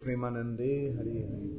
Premanande Hari Hari.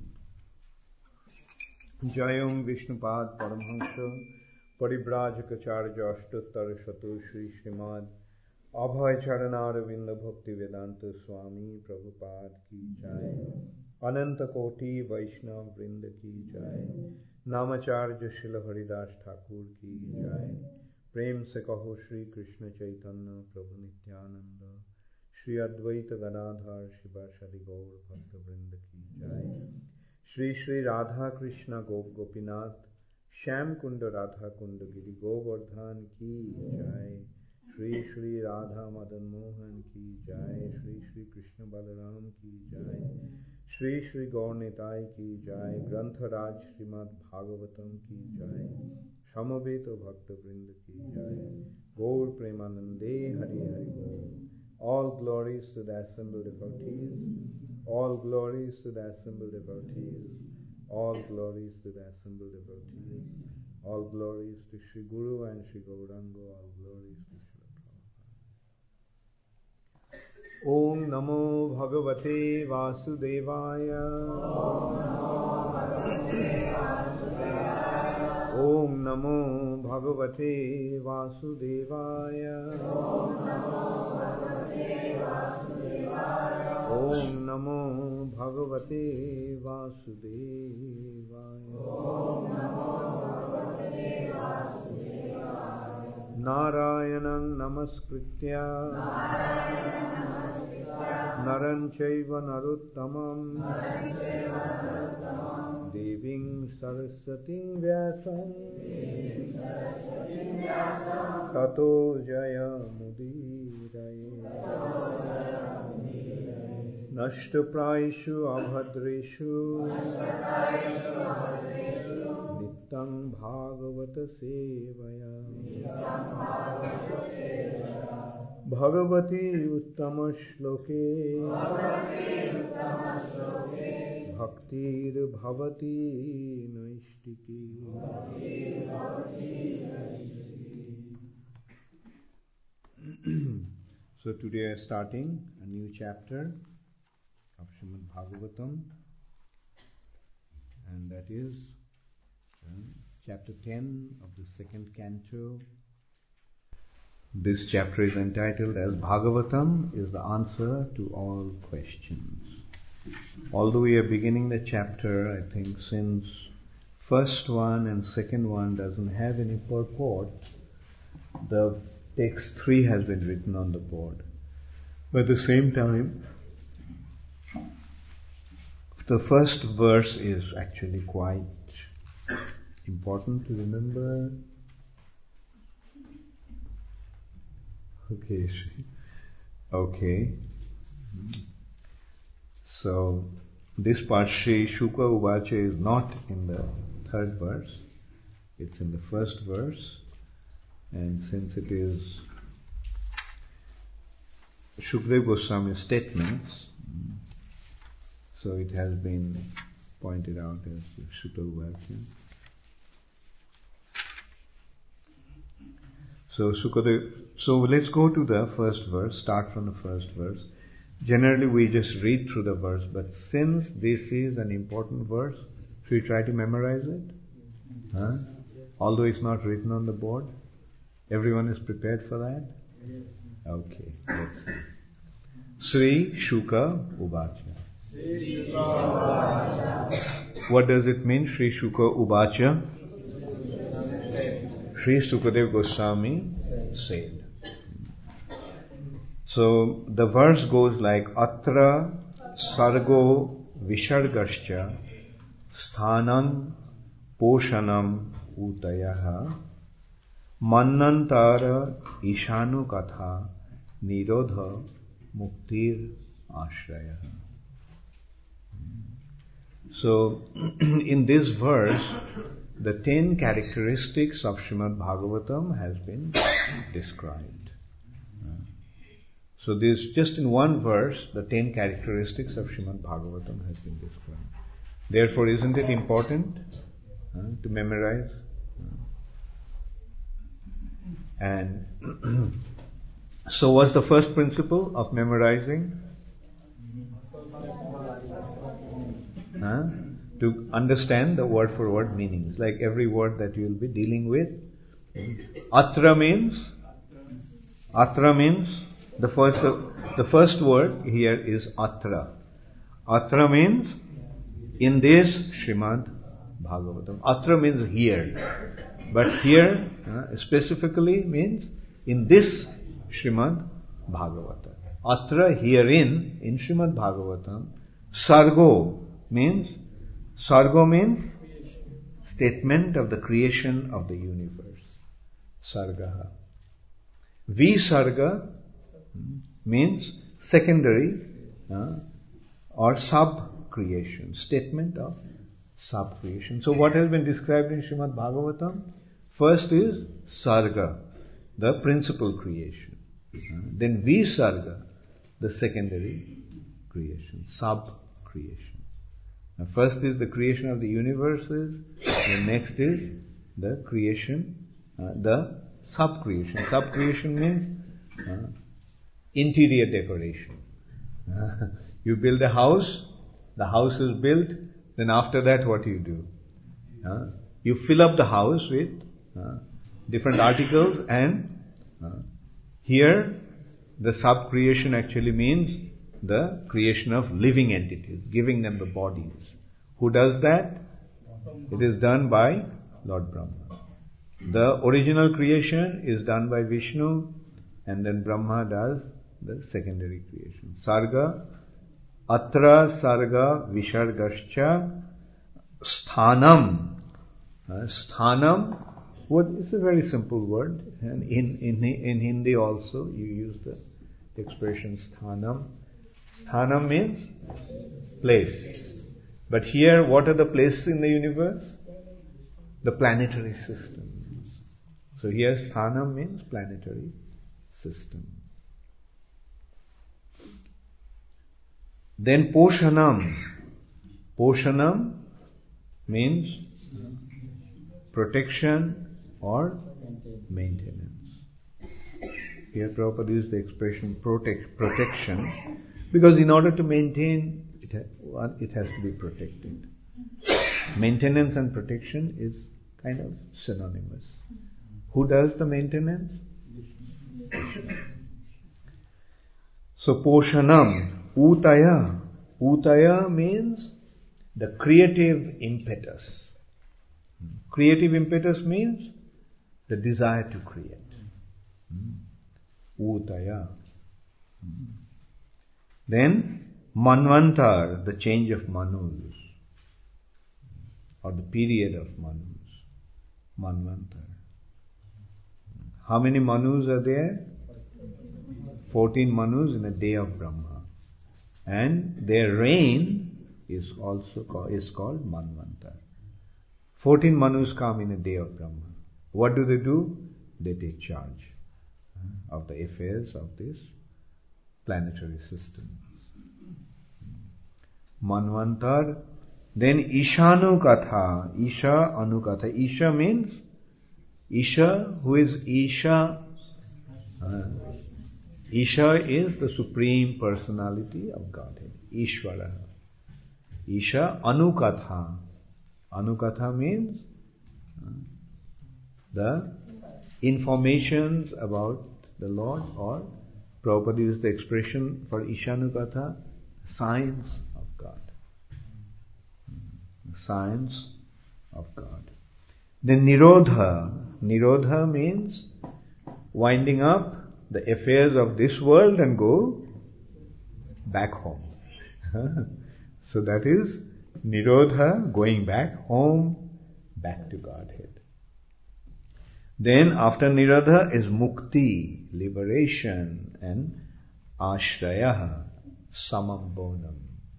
Jayam Vishnupad Paramhamsa Paribrajacacharya Ashtottara Shatu Shri Srimad Abhay Charanaravinda Bhakti Vedanta Swami Prabhupada Ki Jai. Ananta Koti Vaishnav Vrinda Ki Jai. Namacharya Srila Haridas Thakur Ki Jai. Prem se kaho Shri Krishna Chaitanya Prabhu Nityananda Shri Advaita Gadadhar Shivasadi Gaur Bhakta Vrinda Ki Jai. Shri Shri Radha Krishna Gop Gopinath Sham Kunda Radha Kunda Giri Govardhan Ki Jai. Shri Shri Radha Madan Mohan Ki Jai. Shri Shri Krishna Balaram Ki Jai. Shri Shri Gaur Nitai Ki Jai. Grantharaj Srimad Bhagavatam Ki Jai. Samaveta Bhakta Vrinda Ki Jai. Gaur Premanande Hari Hari Gaur. All glories to the assembled devotees. All glories to the assembled devotees. All glories to the assembled devotees. All glories to Shri Guru and Shri Gauranga. All glories to Shri Prabhupada. Om Namo Bhagavate Vasudevaya. Om Namo Bhagavate Vasudevaya. Om Namo Bhagavate Vasudevaya. Narayanam Namaskritya Naran Chaiva Naruttamam Deving Saraswatim Vyasam Tato Jaya Mudiraye. Nashtapraishu Abhadreshu Nityam Bhagavata Sevaya Bhagavati Uttama Shloke Bhaktir Bhavati Naishtiki. So today we are starting a new chapter of Srimad Bhagavatam, and that is chapter 10 of the second canto. This chapter is entitled as Bhagavatam is the answer to all questions. Although we are beginning the chapter, I think since first one and second one doesn't have any purport, the text 3 has been written on the board. But at the same time, the first verse is actually quite important to remember. Okay. So this part Shri Shuka Uvacha is not in the third verse. It's in the first verse. And since it is Shukdev Goswami's statements, so it has been pointed out as Shuka Uvacha. So let's go to the first verse, start from the first verse. Generally we just read through the verse, but since this is an important verse, should we try to memorize it? Huh? Although it's not written on the board? Everyone is prepared for that? Okay, let's see. Sri Shuka Uvacha. What does it mean, Sri Shuka Uvacha? Sri Sukadev Goswami said. So the verse goes like Atra Sargo Vishargascha Sthanam Poshanam Utayaha Mannantara Ishanu Katha Nirodha Muktir Ashraya. So in this verse, the 10 characteristics of Srimad Bhagavatam has been described. So this, just in one verse, the 10 characteristics of Srimad Bhagavatam has been described. Therefore, isn't it important to memorize? And so what's the first principle of memorizing? To understand the word for word meanings, like every word that you will be dealing with. Atra means the first word here is atra. Atra means in this Srimad Bhagavatam. Atra means here, but here specifically means in this Srimad Bhagavatam. Atra, herein, in Srimad Bhagavatam. Sargo means statement of the creation of the universe. Sargaha. Visarga means secondary or sub-creation, statement of sub-creation. So what has been described in Srimad Bhagavatam? First is Sarga, the principal creation. Then Visarga, the secondary creation, sub-creation. Now first is the creation of the universes, the next is the creation, the sub-creation. Sub-creation means interior decoration. You build a house, the house is built, then after that what do? You fill up the house with different articles, and here the sub-creation actually means the creation of living entities, giving them the bodies. Who does that? It is done by Lord Brahma. The original creation is done by Vishnu, and then Brahma does the secondary creation. Sarga, atra sarga visargascha sthanam. Sthanam, it's a very simple word, and in Hindi also you use the expression sthanam. Sthanam means place. But here, what are the places in the universe? The planetary system. So here, sthanam means planetary system. Then poshanam. Poshanam means protection or maintenance. Here Prabhupada used the expression protection, because in order to maintain, it has to be protected. Maintenance and protection is kind of synonymous. Who does the maintenance? So poshanam, utaya. Utaya means the creative impetus. Creative impetus means the desire to create. Utaya. Then Manvantar, the change of Manus, or the period of Manus. Manvantar. How many Manus are there? 14 Manus in a day of Brahma. And their reign is called Manvantar. 14 Manus come in a day of Brahma. What do? They take charge of the affairs of this planetary system. Manvantar. Then Ishanukatha. Isha Anukatha. Isha means Isha. Who is Isha? Isha is the Supreme Personality of Godhead. Ishvara. Isha Anukatha. Anukatha means the informations about the Lord, or Prabhupada used the expression for Ishanukatha, signs of God. Signs of God. Then Nirodha. Nirodha means winding up the affairs of this world and go back home. So that is Nirodha, going back home, back to Godhead. Then after Nirodha is Mukti, liberation, and Ashraya, Samam Bonam.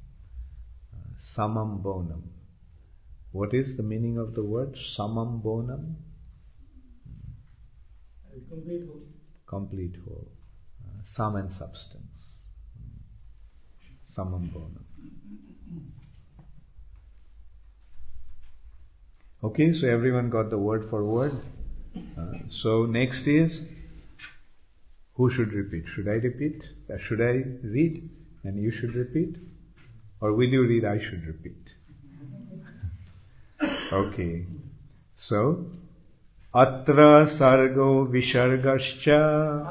Samam Bonam. What is the meaning of the word Samam Bonam? Complete whole. Complete whole. Sam and substance. Samam Bonam. Okay, so everyone got the word for word. So next is, who should repeat? Should I repeat? Should I read? And you should repeat? Or will you read? I should repeat. Okay. So, Atra Sargo Vishargascha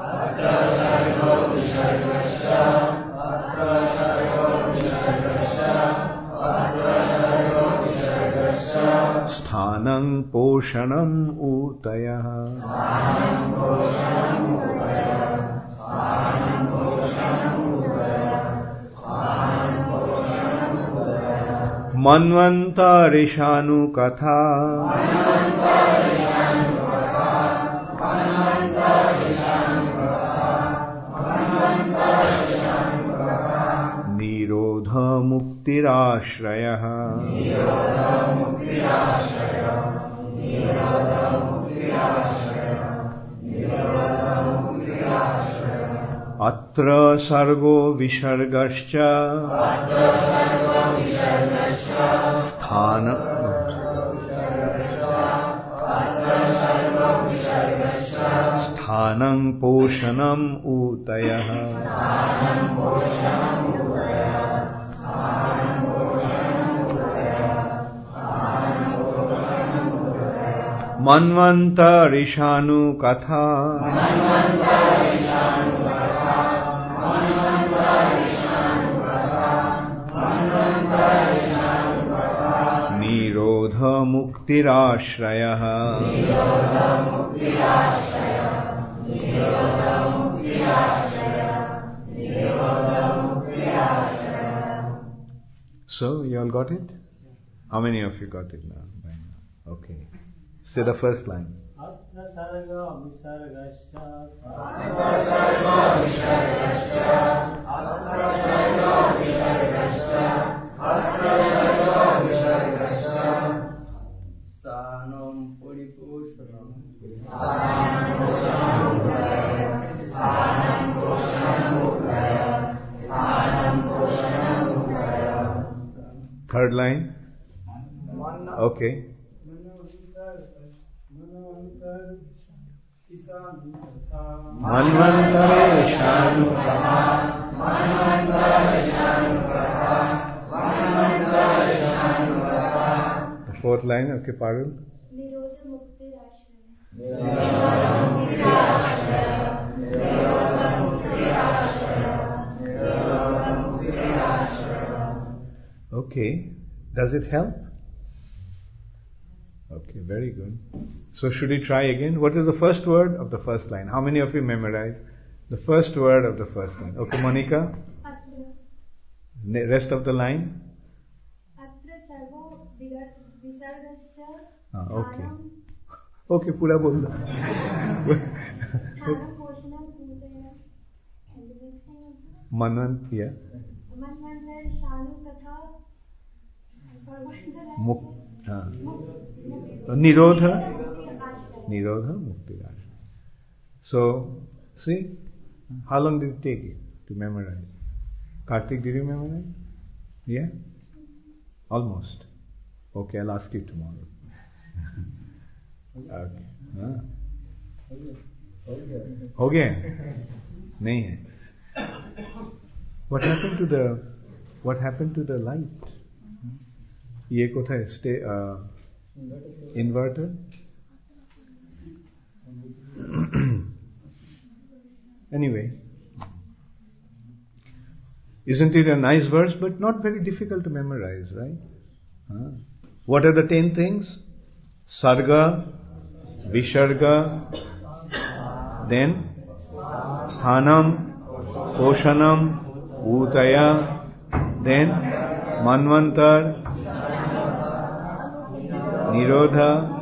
Sthanam Poshanam Utayah Manvantarishanu Katha Nirodha Muktirashrayah Atra Sargo Vishargascha Sthanam Poshanam Utayah Manvantarishanu Katha Nirodha Muktirashrayah So, you all got it? How many of you got it now? By now? Okay. Say the first line. Third line. Okay. Manvantarishanu The fourth line, okay, Parul. Nirodha Muktirashraya. Okay. Does it help? Okay, very good. So should we try again? What is the first word of the first line? How many of you memorized the first word of the first line? Okay, Monica? Atra. Rest of the line? Atra sarvo visargascha. Okay. Okay, pura bol do. Sthanam poshanam utayah. And the next thing also? Manvant, yeah. Manvantarishanu Katha. I forgot the last one. Nirodha Muktirashraya. So, see, how long did it take you to memorize? Karthik, did you memorize? Yeah? Almost. Okay, I'll ask you tomorrow. Okay. हो गया? नहीं है. What happened to the light? ये कोथा है? Inverter? Anyway, isn't it a nice verse, but not very difficult to memorize, right? What are the 10 things? Sarga, Visharga, then Sthanam, Poshanam, Utaya, then Manvantar, Nirodha.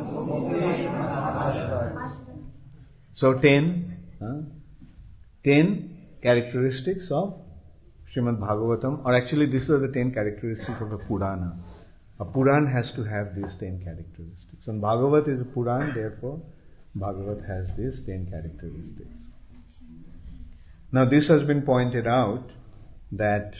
So 10 characteristics of Srimad Bhagavatam, or actually these are the 10 characteristics of a Purana. A Puran has to have these 10 characteristics. And Bhagavat is a Puran, therefore Bhagavat has these 10 characteristics. Now this has been pointed out that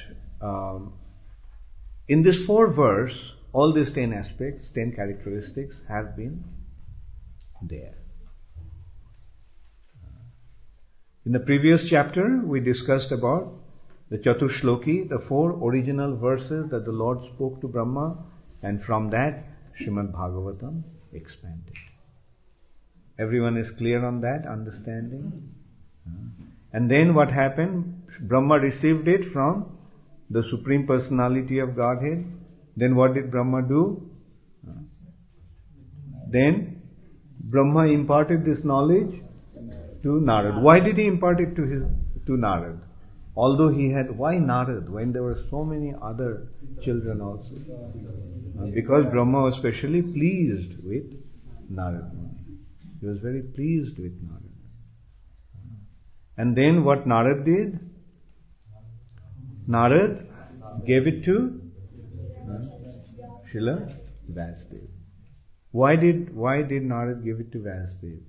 in this 4 verse, all these 10 aspects, 10 characteristics have been there. In the previous chapter, we discussed about the Chatushloki, the 4 original verses that the Lord spoke to Brahma, and from that Srimad Bhagavatam expanded. Everyone is clear on that understanding? And then what happened? Brahma received it from the Supreme Personality of Godhead. Then what did Brahma do? Then Brahma imparted this knowledge to Narad. Why did he impart it to Narad? Although he had, why Narad when there were so many other children also? Because Brahma was specially pleased with Narad. He was very pleased with Narad. And then what Narad did? Narad gave it to Srila Vasudev. Why did Narad give it to Vasudev?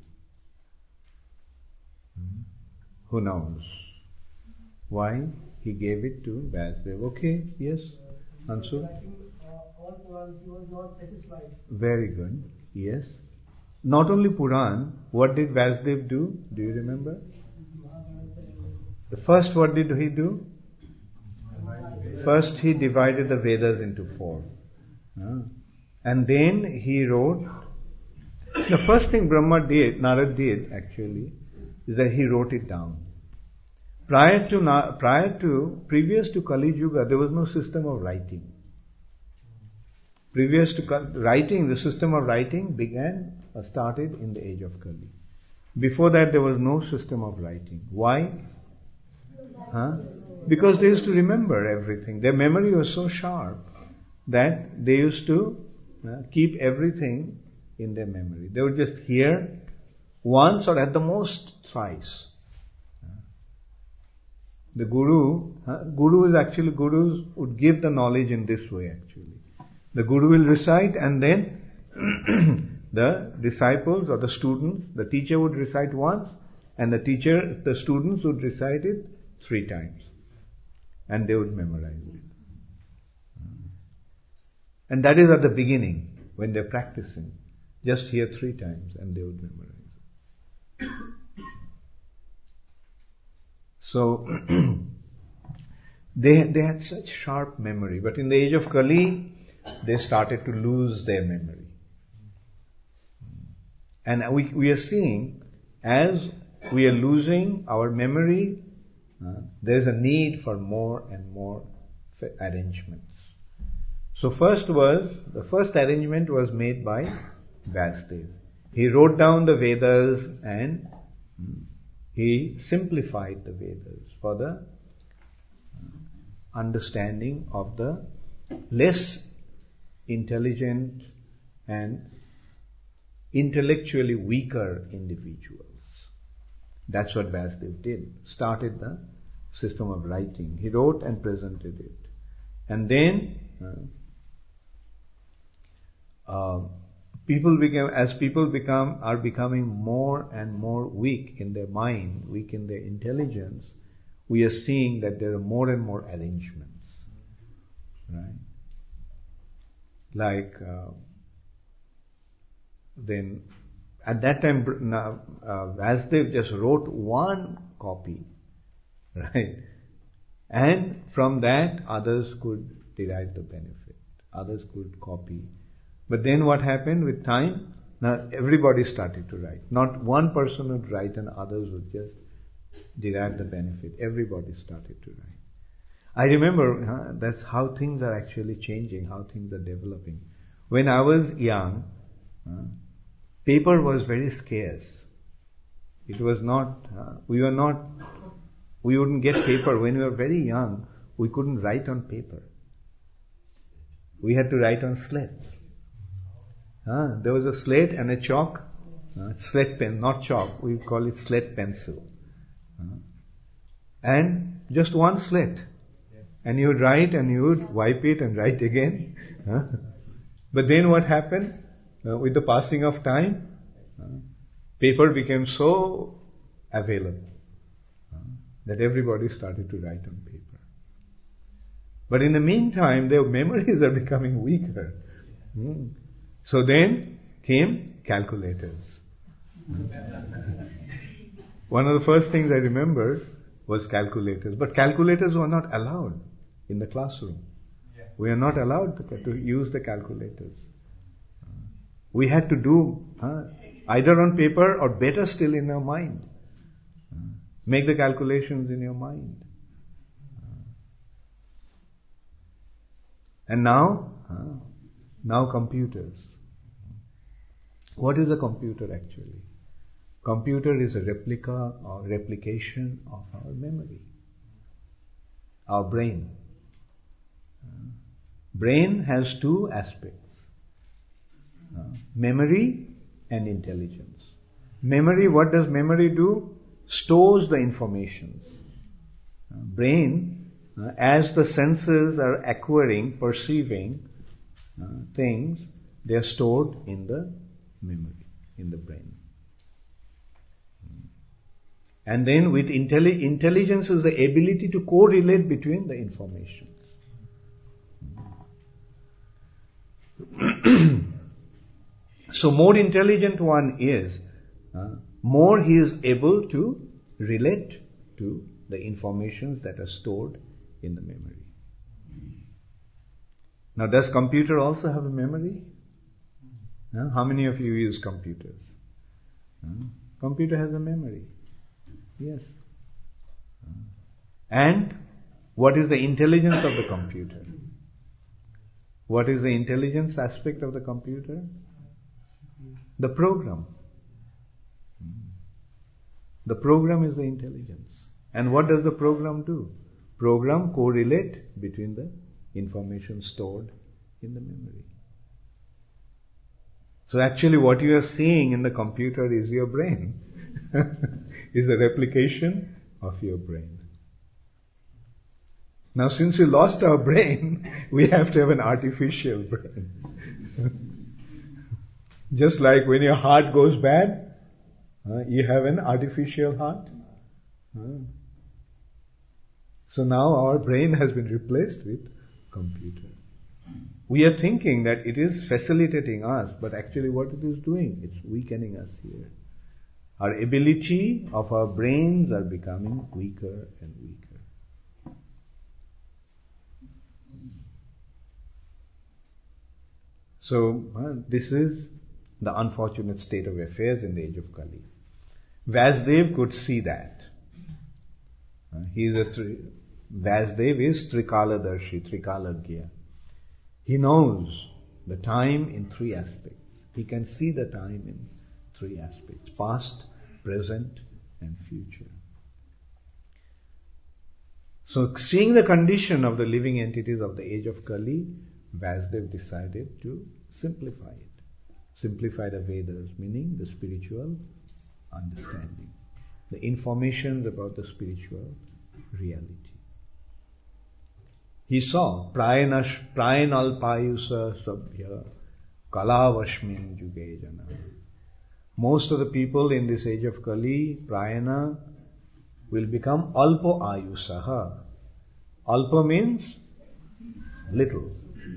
Who knows? Why he gave it to Vasudev? Okay, yes, Ansu? All Purans, he was not satisfied. Very good, yes. Not only Puran, what did Vasudev do? Do you remember? The first, what did he do? First he divided the Vedas into 4. And then he wrote, the first thing Narad did actually, is that he wrote it down. Previous to Kali Yuga, there was no system of writing. Previous to writing, the system of writing started in the age of Kali. Before that, there was no system of writing. Why? Because they used to remember everything. Their memory was so sharp that they used to keep everything in their memory. They would just hear once or at the most thrice. The gurus would give the knowledge in this way actually. The guru will recite and then the disciples or the students, the teacher would recite once and the students would recite it 3 times. And they would memorize it. And that is at the beginning, when they're practicing. Just hear 3 times and they would memorize it. So, they had such sharp memory. But in the age of Kali, they started to lose their memory. And we are seeing, as we are losing our memory, there is a need for more and more arrangements. So the first arrangement was made by Vasudev. He wrote down the Vedas and he simplified the Vedas for the understanding of the less intelligent and intellectually weaker individuals. That's what Vasudev did. Started the system of writing. He wrote and presented it. And then people are becoming more and more weak in their mind, weak in their intelligence, we are seeing that there are more and more arrangements. Right? Like then at that time Vasudev just wrote 1 copy, right? And from that others could derive the benefit. Others could copy. But then what happened with time? Now everybody started to write. Not one person would write and others would just derive the benefit. Everybody started to write. I remember that's how things are actually changing, how things are developing. When I was young, paper was very scarce. It was not, we wouldn't get paper. When we were very young, we couldn't write on paper. We had to write on slates. There was a slate and a chalk, slate pen, not chalk, we call it slate pencil. And just one slate. And you would write and you would wipe it and write again. But then what happened? With the passing of time, paper became so available that everybody started to write on paper. But in the meantime, their memories are becoming weaker. So then came calculators. One of the first things I remember was calculators. But calculators were not allowed in the classroom. Yeah. We are not allowed to use the calculators. We had to do either on paper or better still in our mind. Make the calculations in your mind. And now computers. What is a computer actually? Computer is a replica or replication of our memory, our brain. Brain has two aspects, memory and intelligence. Memory, what does memory do? Stores the information. Brain, as the senses are acquiring, perceiving things, they are stored in the memory, in the brain. And then with intelligence is the ability to correlate between the information. So more intelligent one is, more he is able to relate to the informations that are stored in the memory. Now, does computer also have a memory? How many of you use computers? Computer has a memory. Yes. And what is the intelligence of the computer? What is the intelligence aspect of the computer? The program. The program is the intelligence. And what does the program do? Program correlate between the information stored in the memory. So actually what you are seeing in the computer is your brain. Is a replication of your brain. Now since we lost our brain, we have to have an artificial brain. Just like when your heart goes bad, you have an artificial heart. So now our brain has been replaced with computer. We are thinking that it is facilitating us, but actually what it is doing, it's weakening us here. Our ability of our brains are becoming weaker and weaker. So this is the unfortunate state of affairs in the age of Kali. Vasudev could see that. Vasudev is Trikaladarshi, Trikalagya. He knows the time in three aspects. He can see the time in three aspects: past, present, and future. So, seeing the condition of the living entities of the age of Kali, Vasudev decided to simplify it. Simplify the Vedas, meaning the spiritual understanding, the information about the spiritual reality. He saw Prayanalpayusa Sabhya Kalavashmin Juge Jana. Most of the people in this age of Kali, Prayana, will become Alpo Ayusaha. Alpa means little.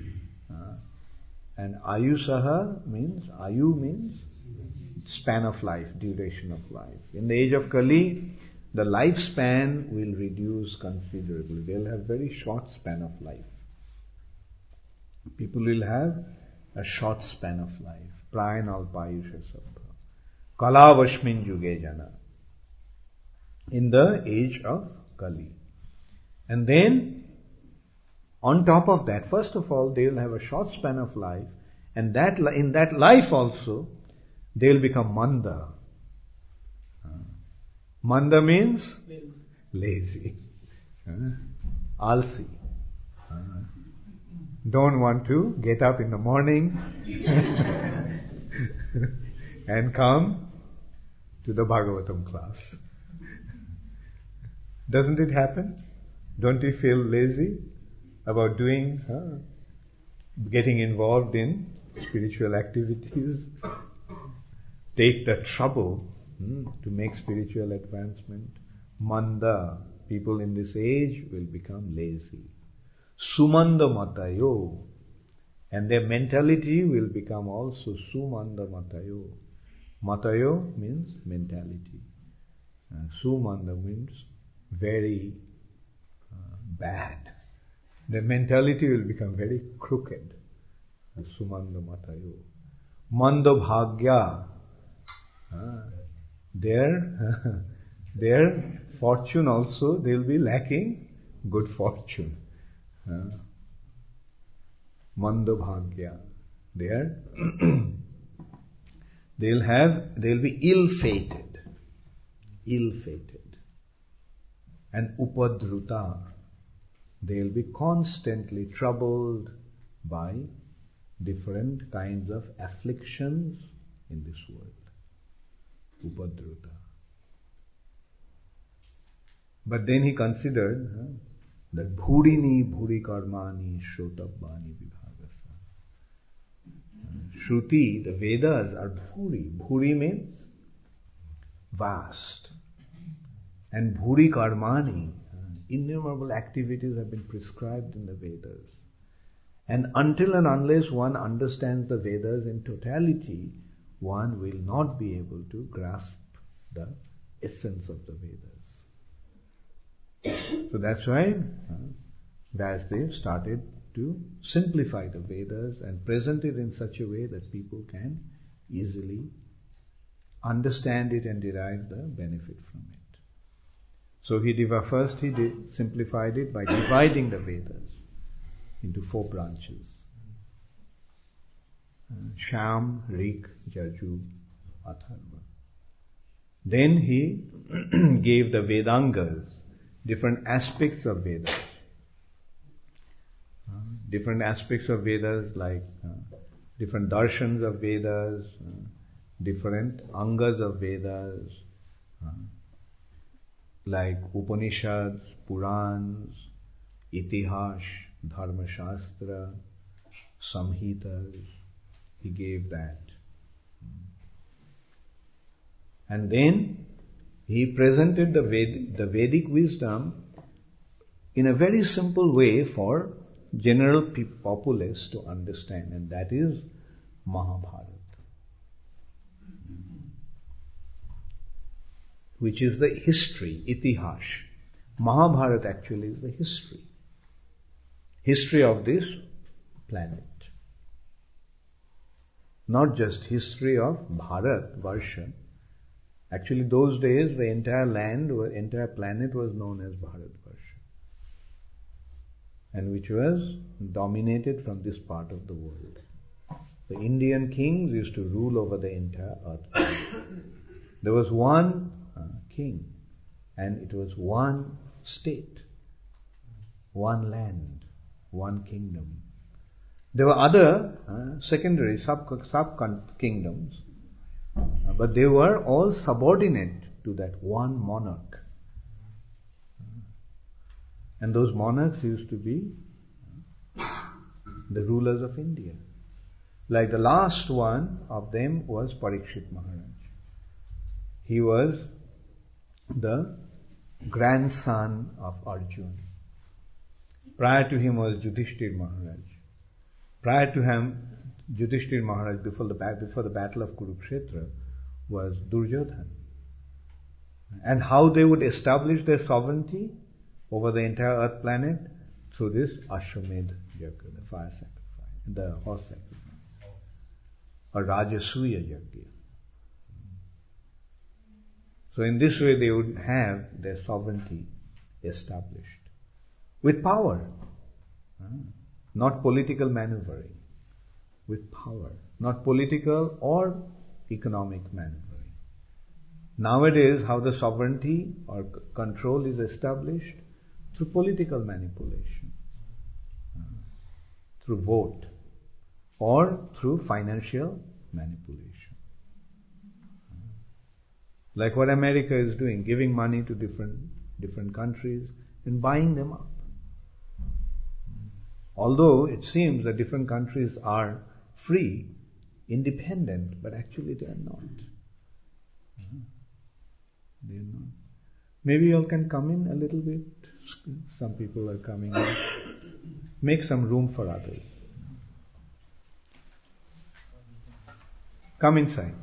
And Ayusaha means, Ayu means span of life, duration of life. In the age of Kali, the lifespan will reduce considerably. They'll have very short span of life. People will have a short span of life. Prayanalpayusha Sabha. Kalavashmin Juge Jana. In the age of Kali. And then, on top of that, first of all, they'll have a short span of life, and that in that life also, they'll become Manda. Manda means lazy, alsi. Don't want to get up in the morning and come to the Bhagavatam class. Doesn't it happen? Don't you feel lazy about getting involved in spiritual activities? Take the trouble to make spiritual advancement. Manda, people in this age will become lazy. Sumanda matayo, and their mentality will become also sumanda matayo. Matayo means mentality. Sumanda means very bad. The mentality will become very crooked. Sumanda Matayo. Manda Bhagya. Their fortune also, they will be lacking good fortune. Manda Bhagya. They'll be ill-fated. Ill-fated. And Upadruta. They'll be constantly troubled by different kinds of afflictions in this world. Upadruta. But then he considered that bhurini bhuri karmani shrotabbani vibhagasa. Shruti, the Vedas are bhuri. Bhuri means vast. And bhuri karmani, innumerable activities have been prescribed in the Vedas. And until and unless one understands the Vedas in totality, one will not be able to grasp the essence of the Vedas. So that's why Vyasadeva started to simplify the Vedas and present it in such a way that people can easily understand it and derive the benefit from it. So he simplified it by dividing the Vedas into 4 branches. Sham, Rik, Yaju, Atharva. Then he gave the Vedangas, different aspects of Vedas. Different aspects of Vedas like different darshans of Vedas, different angas of Vedas, like Upanishads, Purans, Itihash, Dharma Shastra, Samhitas. He gave that. And then he presented the Vedic wisdom in a very simple way for general populace to understand, and that is Mahabharata, which is the history, Itihash. Mahabharata actually is the history of this planet. Not just history of Bharat, Varsha. Actually, those days the entire planet was known as Bharatvarsha, and which was dominated from this part of the world. The Indian kings used to rule over the entire earth. There was one king, and it was one state, one land, one kingdom. There were other secondary sub-kingdoms, but they were all subordinate to that one monarch. And those monarchs used to be the rulers of India. Like the last one of them was Parikshit Maharaj. He was the grandson of Arjuna. Prior to him was Yudhishthira Maharaj. Prior to him, Yudhishthira Maharaj, before the battle of Kurukshetra, was Duryodhana. And how they would establish their sovereignty over the entire earth planet? Through this Ashwamedha Yajna, the fire sacrifice, the horse sacrifice, or Rajasuya Yajna. So in this way they would have their sovereignty established. With power. Not political maneuvering. With power. Not political or economic maneuvering. Nowadays, how the sovereignty or control is established? Through political manipulation. Through vote. Or through financial manipulation. Like what America is doing, giving money to different countries and buying them up. Although it seems that different countries are free, independent, but actually they are not. They are not. Maybe you all can come in a little bit. Some people are coming in. Make some room for others. Come inside.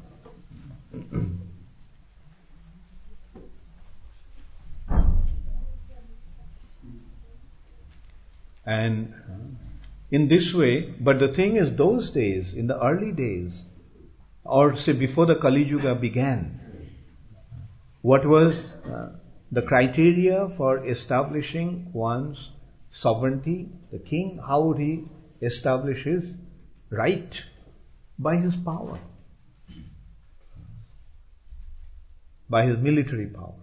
And in this way, but the thing is, those days, in the early days, or say before the Kali Yuga began, what was the criteria for establishing one's sovereignty? The king, how would he establish his right? By his power, by his military power.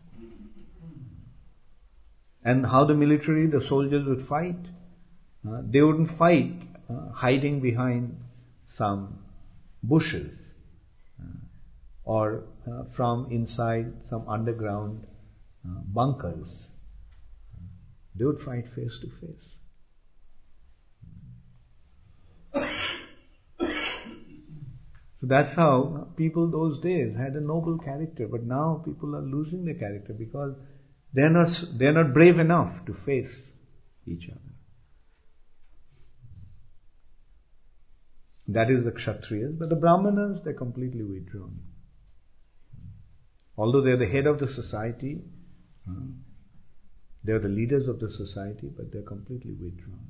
And how the military, the soldiers would fight? They wouldn't fight hiding behind some bushes or from inside some underground bunkers. They would fight face to face. So that's how people those days had a noble character, but now people are losing their character because they're not brave enough to face each other. That is the Kshatriyas, but the Brahmanas, they're completely withdrawn. Although they're the head of the society, they're the leaders of the society, but they're completely withdrawn.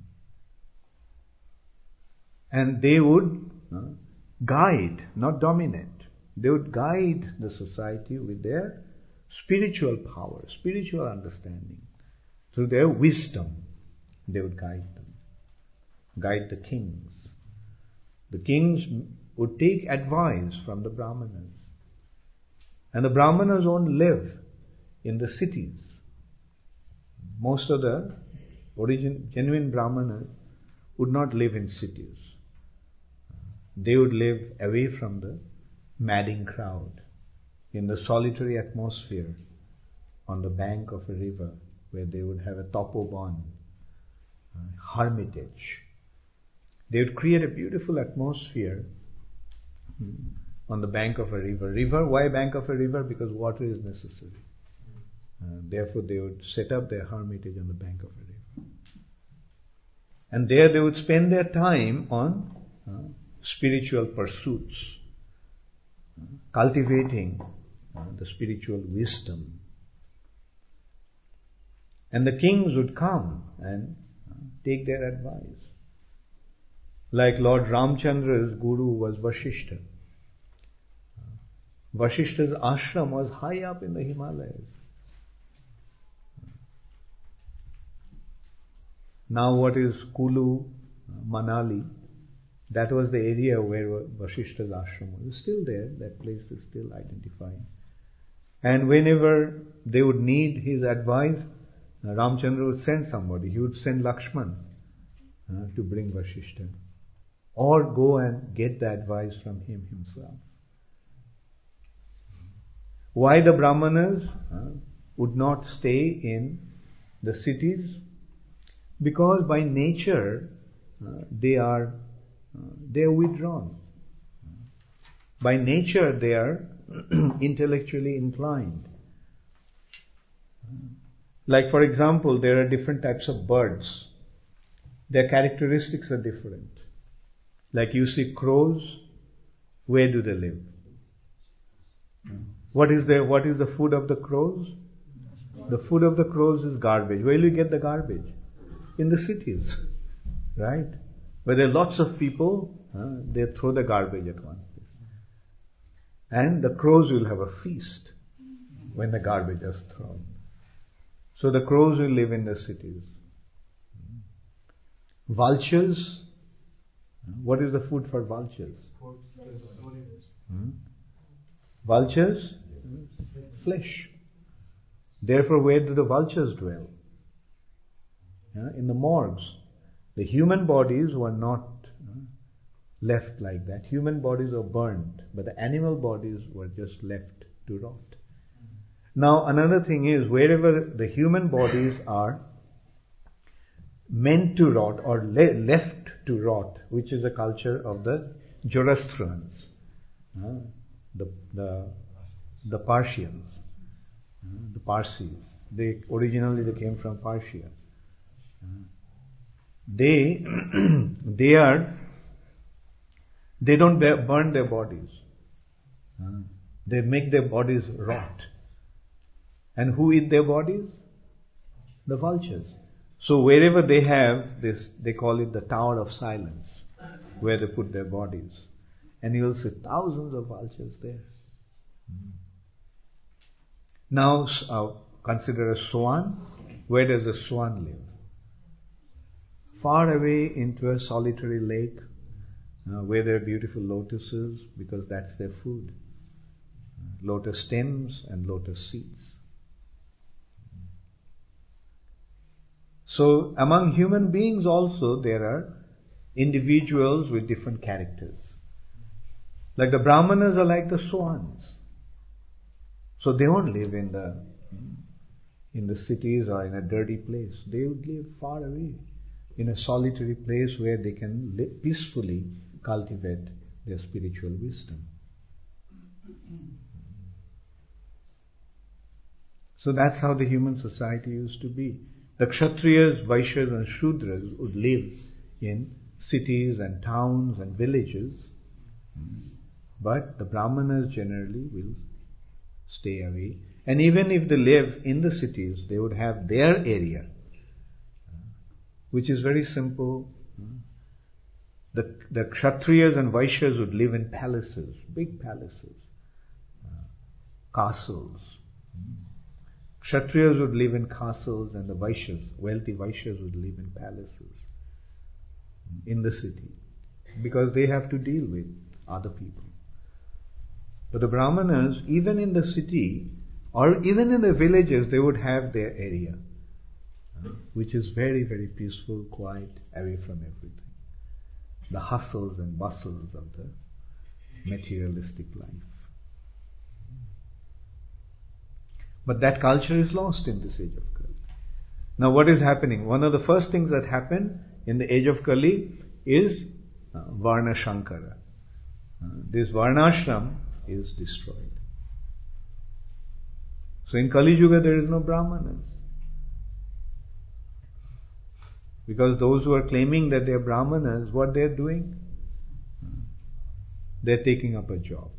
And they would guide, not dominate. They would guide the society with their spiritual power, spiritual understanding. Through their wisdom, they would guide them, guide the kings. The kings would take advice from the Brahmanas. And the Brahmanas won't live in the cities. Most of the genuine Brahmanas would not live in cities. They would live away from the madding crowd, in the solitary atmosphere, on the bank of a river, where they would have a tapoban, hermitage. They would create a beautiful atmosphere on the bank of a river. River, why bank of a river? Because water is necessary. Therefore they would set up their hermitage on the bank of a river. And there they would spend their time on spiritual pursuits, cultivating the spiritual wisdom. And the kings would come and take their advice. Like Lord Ramchandra's guru was Vashishta. Vashishta's ashram was high up in the Himalayas. Now what is Kulu, Manali, that was the area where Vashishta's ashram was. It's still there, that place is still identified. And whenever they would need his advice, Ramchandra would send somebody. He would send Lakshman to bring Vashishta. Or go and get the advice from him himself. Why the Brahmanas would not stay in the cities? Because by nature they are withdrawn. By nature they are intellectually inclined. Like for example, there are different types of birds. Their characteristics are different. Like you see crows, where do they live? What is the food of the crows? The food of the crows is garbage. Where will you get the garbage? In the cities, right? Where there are lots of people, they throw the garbage at one place. And the crows will have a feast when the garbage is thrown. So the crows will live in the cities. Vultures, what is the food for vultures? Vultures? Flesh. Therefore, where do the vultures dwell? In the morgues. The human bodies were not left like that. Human bodies were burned, but the animal bodies were just left to rot. Now, another thing is, wherever the human bodies are meant to rot or left to rot, which is the culture of the Zoroastrians, the Parsians, the Parsis. Originally they came from Persia. They don't burn their bodies. They make their bodies rot. And who eat their bodies? The vultures. So wherever they have this, they call it the Tower of Silence, where they put their bodies. And you'll see thousands of vultures there. Now, consider a swan. Where does the swan live? Far away into a solitary lake, where there are beautiful lotuses, because that's their food. Lotus stems and lotus seeds. So, among human beings also, there are individuals with different characters. Like the Brahmanas are like the swans. So they don't live in the cities or in a dirty place. They would live far away in a solitary place where they can peacefully cultivate their spiritual wisdom. So that's how the human society used to be. The Kshatriyas, Vaishyas and Shudras would live in cities and towns and villages, but the Brahmanas generally will stay away. And even if they live in the cities, they would have their area, which is very simple. The Kshatriyas and Vaishyas would live in palaces, big palaces, castles. Kshatriyas would live in castles, and the Vaishyas, wealthy Vaishyas, would live in palaces in the city, because they have to deal with other people. But the Brahmanas, even in the city or even in the villages, they would have their area, which is very, very peaceful, quiet, away from everything. The hustles and bustles of the materialistic life. But that culture is lost in this age of Kali. Now what is happening? One of the first things that happened in the age of Kali is Varna Shankara. This Varnashram is destroyed. So in Kali Yuga there is no Brahmanas. Because those who are claiming that they are Brahmanas, what they are doing? They are taking up a job.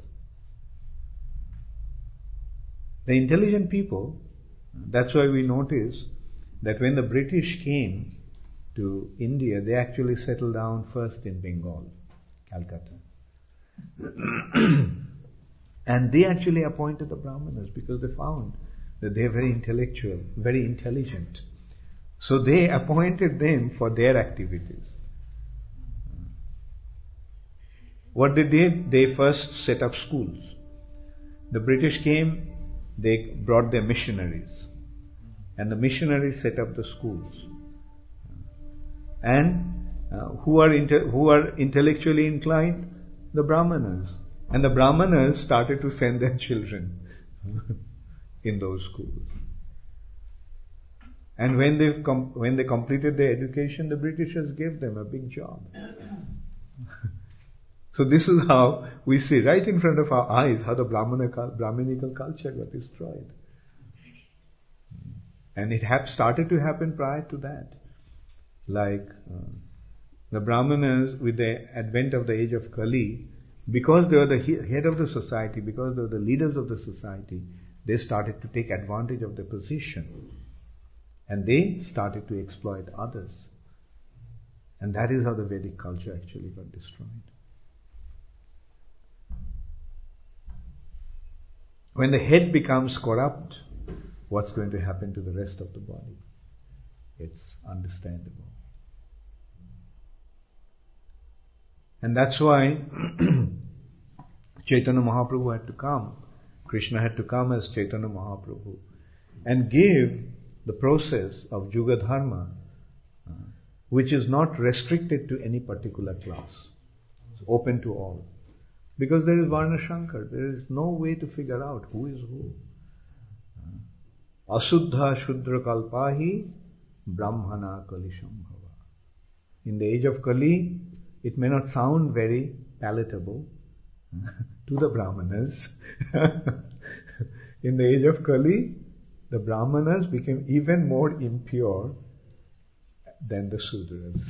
The intelligent people, that's why we notice that when the British came to India, they actually settled down first in Bengal, Calcutta. And they actually appointed the Brahmanas because they found that they are very intellectual, very intelligent. So they appointed them for their activities. What they did, they first set up schools. The British came, they brought their missionaries. And the missionaries set up the schools. And who are intellectually inclined? The Brahmanas. And the Brahmanas started to send their children in those schools. And when they completed their education, the Britishers gave them a big job. So this is how we see right in front of our eyes how the Brahminical culture got destroyed. And it started to happen prior to that. Like the Brahmanas, with the advent of the age of Kali, because they were the head of the society, because they were the leaders of the society, they started to take advantage of their position. And they started to exploit others. And that is how the Vedic culture actually got destroyed. When the head becomes corrupt, what's going to happen to the rest of the body? It's understandable. And that's why Chaitanya Mahaprabhu had to come. Krishna had to come as Chaitanya Mahaprabhu and give the process of Yuga Dharma, which is not restricted to any particular class. It's open to all. Because there is Varna Shankar, there is no way to figure out who is who. Asuddha Shudra Kalpahi Brahmana Kali Shambhava. In the age of Kali, it may not sound very palatable to the Brahmanas. In the age of Kali, the Brahmanas became even more impure than the Sudras.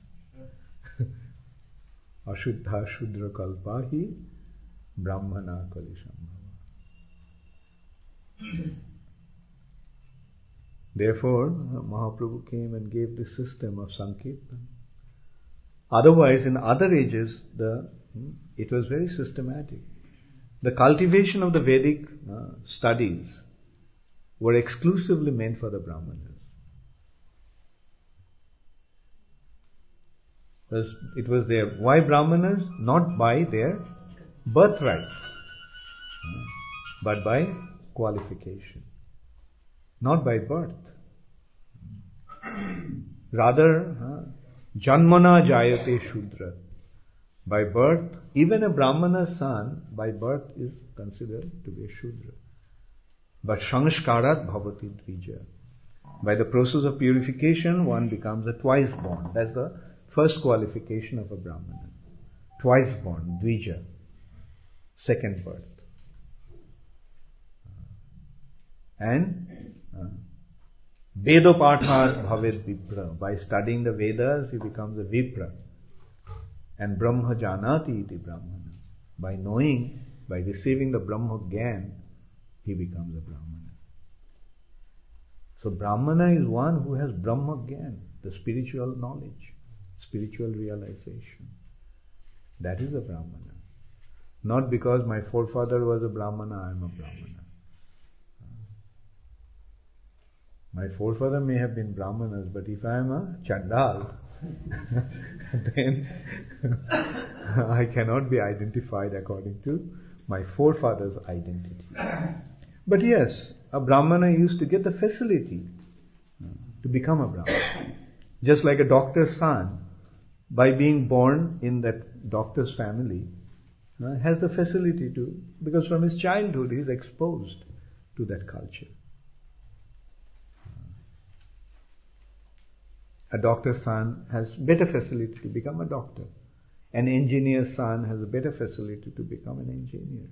Ashuddha Shudra Kalpahi Brahmana Kali Shambhava. Therefore, Mahaprabhu came and gave the system of Sankirtan. Otherwise, in other ages, it was very systematic. The cultivation of the Vedic studies were exclusively meant for the Brahmanas. It was there. Why Brahmanas? Not by their birthright, but by qualification. Not by birth. Rather, Janmana Jayate Shudra. By birth, even a Brahmana's son, by birth is considered to be a Shudra. But Sanskarat Bhavati Dvija. By the process of purification, one becomes a twice born. That's the first qualification of a Brahmana. Twice born, Dvija. Second birth. And Vedopathar Bhavet Vipra. By studying the Vedas, he becomes a Vipra. And Brahma Janati iti Brahmana. By knowing, by receiving the Brahma Gyan, he becomes a Brahmana. So Brahmana is one who has Brahma Gyan, the spiritual knowledge, spiritual realization. That is a Brahmana. Not because my forefather was a Brahmana, I am a Brahmana. My forefather may have been Brahmanas, but if I am a Chandal, then I cannot be identified according to my forefather's identity. But yes, a Brahmana used to get the facility to become a Brahmana. Just like a doctor's son, by being born in that doctor's family, has the facility to, because from his childhood he is exposed to that culture. A doctor's son has better facility to become a doctor. An engineer's son has a better facility to become an engineer.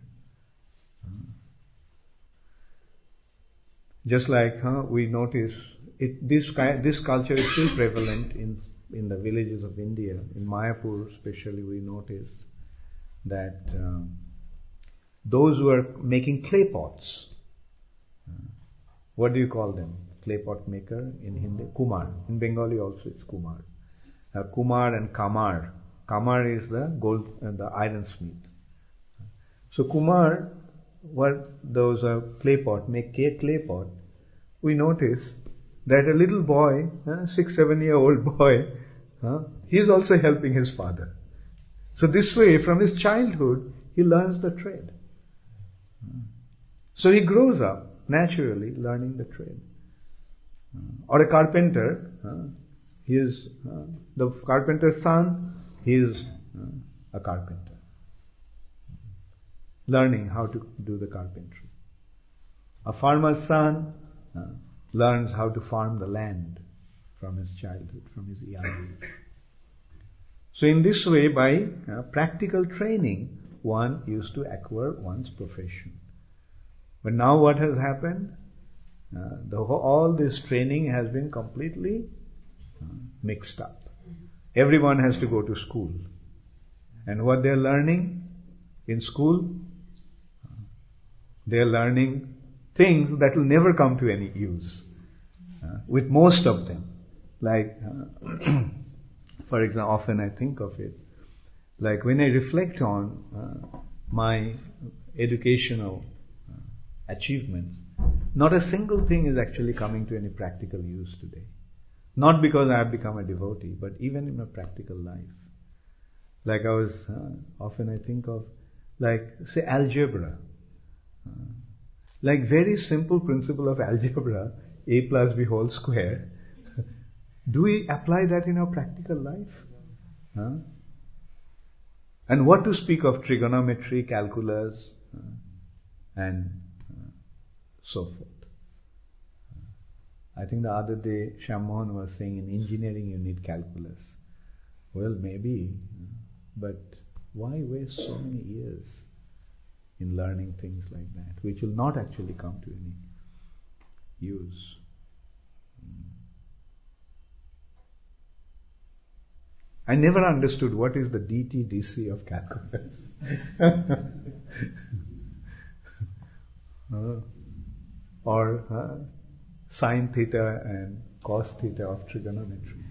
Just like we notice, this culture is still prevalent in the villages of India. In Mayapur especially, we notice that those who are making clay pots, what do you call them? Clay pot maker in Hindi, Kumar. In Bengali also it's Kumar. Kumar and Kamar. Kamar is the gold and the ironsmith. So Kumar, what those clay pot, make clay pot, we notice that a little boy, 6-7-year-old boy, he is also helping his father. So this way, from his childhood, he learns the trade. So he grows up naturally learning the trade. Or a carpenter, he is the carpenter's son, he is a carpenter, learning how to do the carpentry. A farmer's son learns how to farm the land from his childhood, from his young age. So in this way, by practical training, one used to acquire one's profession. But now what has happened? All this training has been completely mixed up. Everyone has to go to school. And what they are learning in school, they are learning things that will never come to any use. With most of them. Like, for example, often I think of it, like when I reflect on my educational achievements, not a single thing is actually coming to any practical use today. Not because I have become a devotee, but even in my practical life. Like often I think of, like, say, algebra. Like very simple principle of algebra, a plus b whole square. Do we apply that in our practical life? And what to speak of trigonometry, calculus, and so forth. I think the other day Shyam Mohan was saying in engineering you need calculus. Well, maybe, but why waste so many years in learning things like that, which will not actually come to any use? I never understood what is the dt-dc of calculus. Or sine theta and cos theta of trigonometry.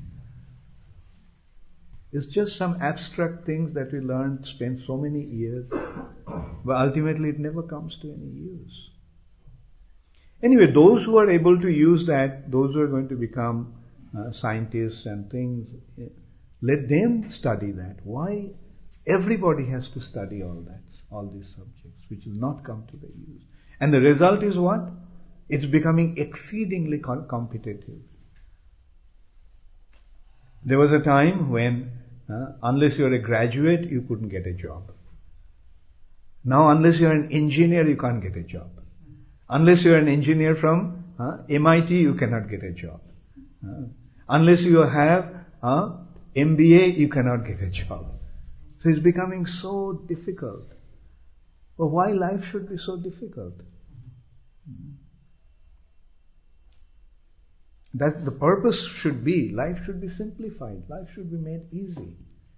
It's just some abstract things that we learned, spent so many years, but ultimately it never comes to any use. Anyway, those who are able to use that, those who are going to become scientists and things, let them study that. Why everybody has to study all these subjects, which will not come to the use. And the result is what? It's becoming exceedingly competitive. There was a time when, unless you're a graduate, you couldn't get a job. Now, unless you're an engineer, you can't get a job. Unless you're an engineer from MIT, you cannot get a job. Unless you have MBA, you cannot get a job. So it's becoming so difficult. But why life should be so difficult? That the purpose should be, life should be simplified. Life should be made easy.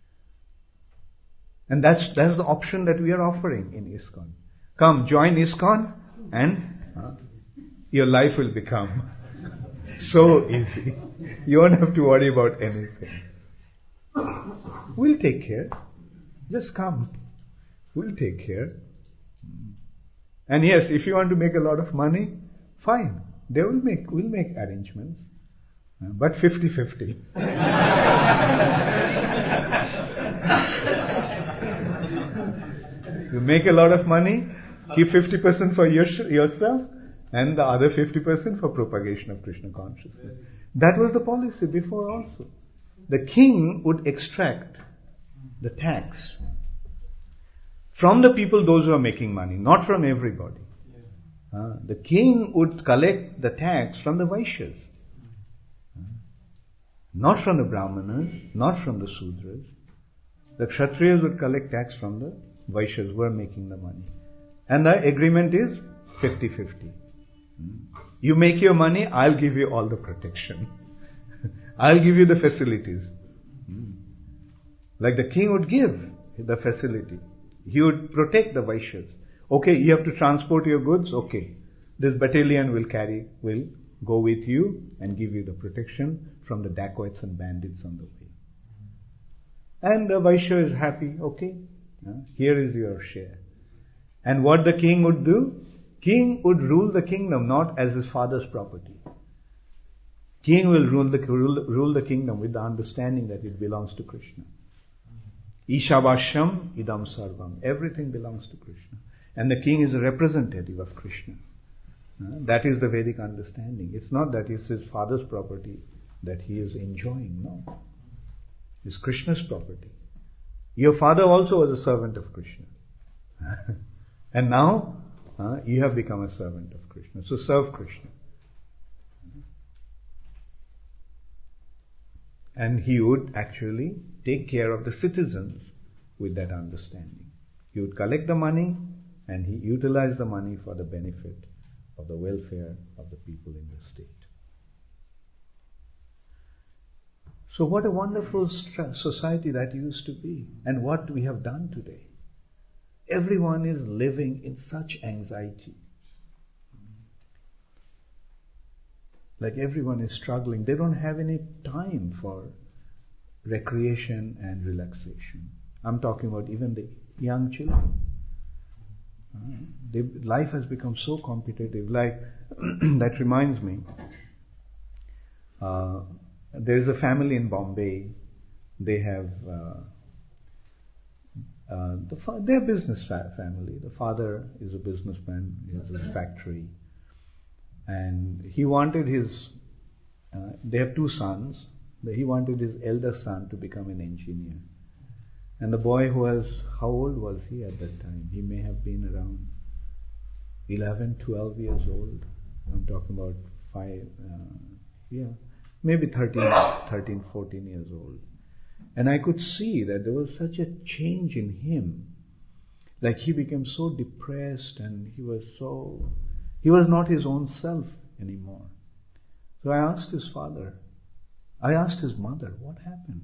And that's the option that we are offering in ISKCON. Come, join ISKCON and your life will become so easy. You won't have to worry about anything. We'll take care. Just come. We'll take care. And yes, if you want to make a lot of money, fine. We'll make arrangements. But 50-50. You make a lot of money, keep 50% for yourself, and the other 50% for propagation of Krishna consciousness. That was the policy before also. The king would extract the tax from the people, those who are making money, not from everybody. The king would collect the tax from the Vaishyas, not from the Brahmanas, not from the Sudras. The Kshatriyas would collect tax from the Vaishyas who are making the money. And the agreement is 50-50. You make your money, I'll give you all the protection. I'll give you the facilities. Like the king would give the facility. He would protect the Vaishyas. Okay, you have to transport your goods, okay. This battalion will go with you and give you the protection from the dacoits and bandits on the way. And the Vaishya is happy, okay, here is your share. And what the king would do? King would rule the kingdom not as his father's property. King will rule the kingdom with the understanding that it belongs to Krishna. Ishavashyam idam sarvam. Everything belongs to Krishna. And the king is a representative of Krishna. That is the Vedic understanding. It's not that it's his father's property that he is enjoying, no. It's Krishna's property. Your father also was a servant of Krishna. And now, you have become a servant of Krishna. So serve Krishna. And he would actually take care of the citizens with that understanding. He would collect the money and he utilized the money for the benefit of the welfare of the people in the state. So what a wonderful society that used to be, and what we have done today. Everyone is living in such anxiety. Like everyone is struggling. They don't have any time for recreation and relaxation. I'm talking about even the young children. Life has become so competitive. Like, that reminds me, there is a family in Bombay. They have, they're a business family. The father is a businessman. He has a factory. And he wanted they have two sons. He wanted his eldest son to become an engineer. And the boy how old was he at that time? He may have been around 11, 12 years old. I'm talking about maybe 13, 14 years old. And I could see that there was such a change in him. Like he became so depressed and he was not his own self anymore. So I asked his mother, what happened?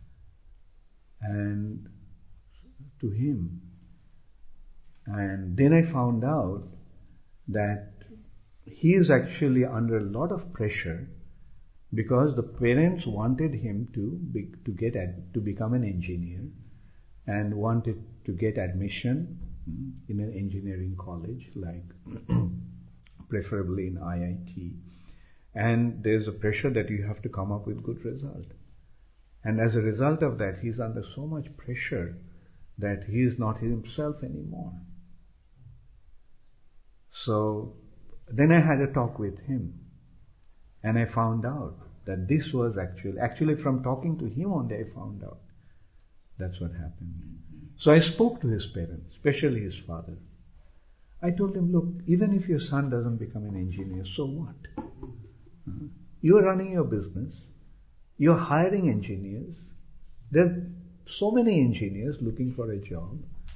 And to him. And then I found out that he is actually under a lot of pressure because the parents wanted him to become an engineer and wanted to get admission in an engineering college, like preferably in IIT. And there's a pressure that you have to come up with good result. And as a result of that, he's under so much pressure that he is not himself anymore. So then I had a talk with him, and I found out that this was actually from talking to him only I found out that's what happened. So I spoke to his parents, especially his father. I told him, look, even if your son doesn't become an engineer, so what? You're running your business, you're hiring engineers, there are so many engineers looking for a job.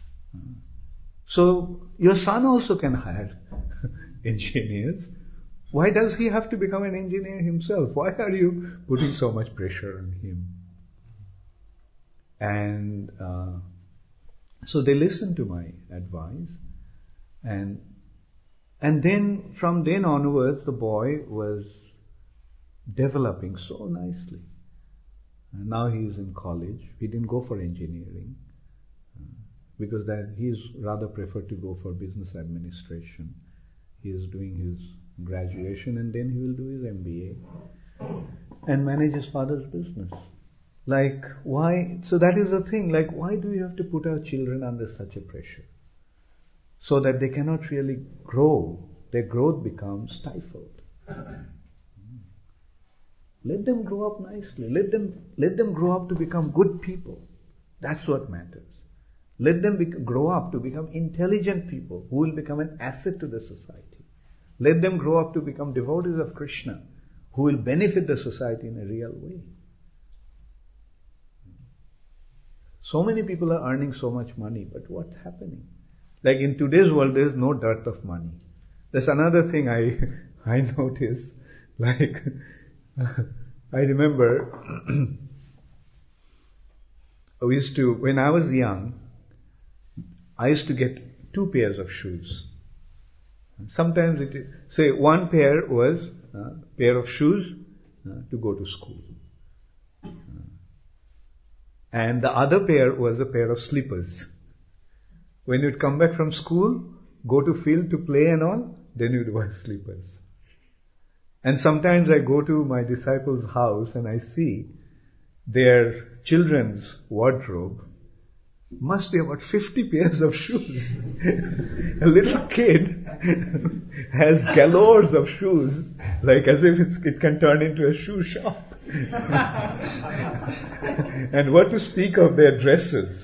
So your son also can hire engineers. Why does he have to become an engineer himself? Why are you putting so much pressure on him? And so they listened to my advice, and then from then onwards the boy was developing so nicely. And now he is in college. He didn't go for engineering because that he's rather preferred to go for business administration. He is doing his graduation and then he will do his MBA and manage his father's business. Like, why? So that is the thing. Like, why do we have to put our children under such a pressure? So that they cannot really grow. Their growth becomes stifled. Let them grow up nicely. Let them grow up to become good people. That's what matters. Let them grow up to become intelligent people who will become an asset to the society. Let them grow up to become devotees of Krishna who will benefit the society in a real way. So many people are earning so much money, but what's happening? Like in today's world, there is no dearth of money. That's another thing I noticed. Like, I remember when I was young, I used to get 2 pairs of shoes. Sometimes say one pair was a pair of shoes to go to school. And the other pair was a pair of slippers. When you'd come back from school, go to field to play and all, then you'd wear slippers. And sometimes I go to my disciples' house and I see their children's wardrobe must be about 50 pairs of shoes. A little kid has galores of shoes, like as if it can turn into a shoe shop. And what to speak of their dresses.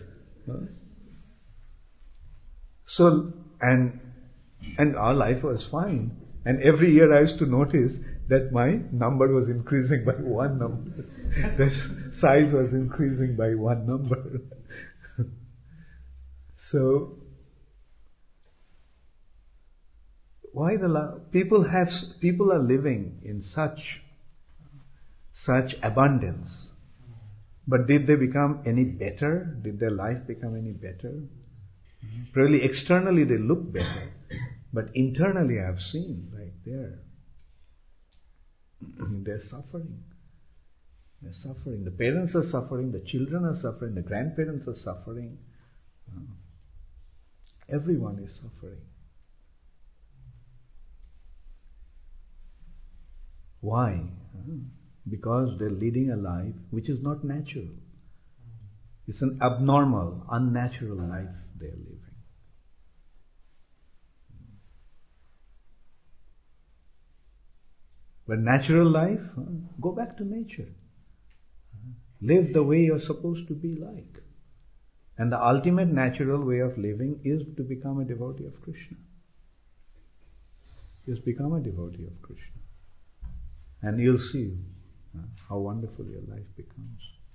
So, and our life was fine. And every year I used to notice that my number was increasing by 1 number. The size was increasing by 1 number. So, why people are living in such abundance, but did they become any better? Did their life become any better? Probably externally they look better, but internally I have seen, like they're suffering. They're suffering. The parents are suffering. The children are suffering. The grandparents are suffering. Everyone is suffering. Why? Because they're leading a life which is not natural. It's an abnormal, unnatural life they're living. But natural life, go back to nature. Live the way you're supposed to be like. And the ultimate natural way of living is to become a devotee of Krishna. Just become a devotee of Krishna. And you'll see how wonderful your life becomes.